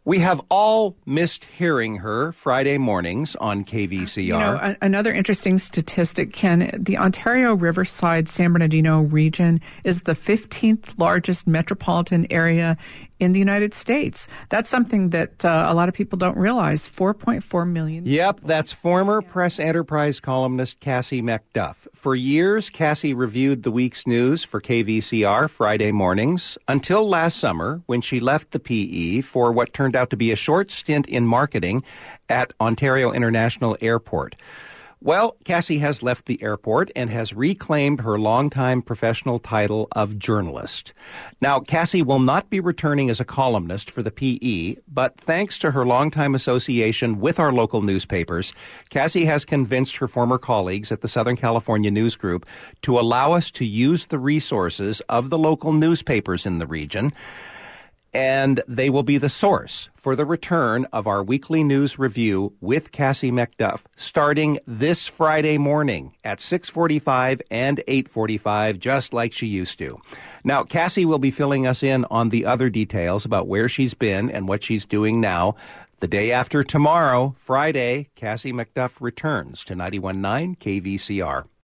We have all missed hearing her Friday mornings on KVCR. You know, another interesting statistic, Ken, the Ontario Riverside San Bernardino region is the 15th largest metropolitan area in the United States. That's something that a lot of people don't realize. 4.4 million. Yep, that's former Press Enterprise columnist Cassie McDuff. For years, Cassie reviewed the week's news for KVCR Friday mornings until last summer when she left the PE for what turned out to be a short stint in marketing at Ontario International Airport. Well, Cassie has left the airport and has reclaimed her longtime professional title of journalist. Now, Cassie will not be returning as a columnist for the PE, but thanks to her longtime association with our local newspapers, Cassie has convinced her former colleagues at the Southern California News Group to allow us to use the resources of the local newspapers in the region, and they will be the source for the return of our weekly news review with Cassie McDuff, starting this Friday morning at 6:45 and 8:45, just like she used to. Now, Cassie will be filling us in on the other details about where she's been and what she's doing now. The day after tomorrow, Friday, Cassie McDuff returns to 91.9 KVCR.